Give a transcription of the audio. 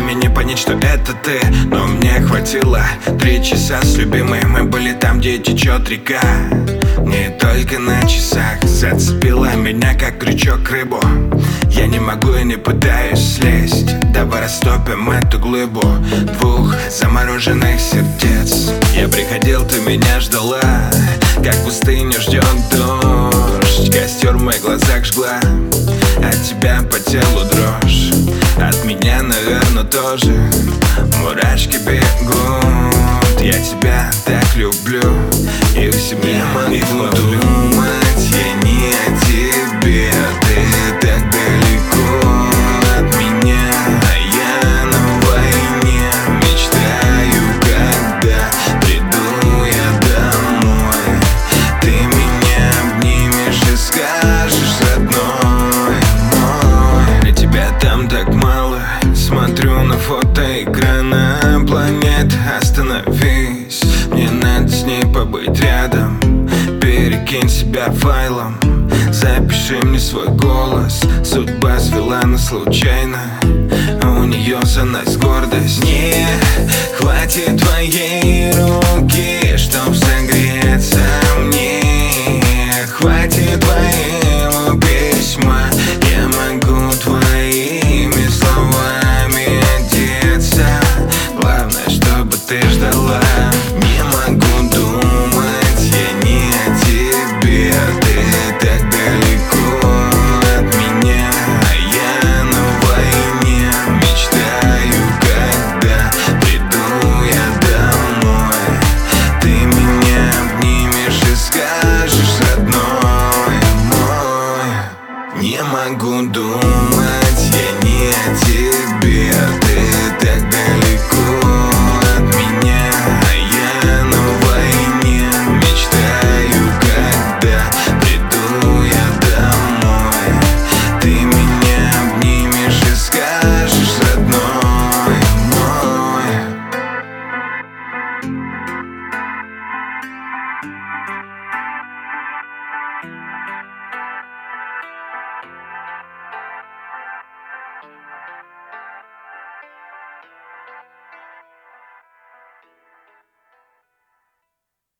времени понять, что это ты. Но мне хватило 3 часа с любимой. Мы были там, где течет река. Не только на часах зацепила меня, как крючок, рыбу. Я не могу и не пытаюсь слезть. Давай растопим эту глыбу 2 замороженных сердец. Я приходил, ты меня ждала, как пустыню ждет дождь. Костер в моих глазах жгла, от тебя по телу дрожь. От меня, наверное, тоже мурашки бегут. Я тебя так люблю, и в себе могу думать я не о тебе. Ты так далеко от меня, а я на войне. Мечтаю, когда приду я домой, ты меня обнимешь и скажешь: родной мой. Для тебя там так мало. Смотрю на фотоэкрана планет. Остановись, мне надо с ней побыть рядом. Перекинь себя файлом, запиши мне свой голос. Судьба свела нас случайно, у нее за нас гордость. Не хватит твоей руки, чтоб согреться мне. Хватит твоей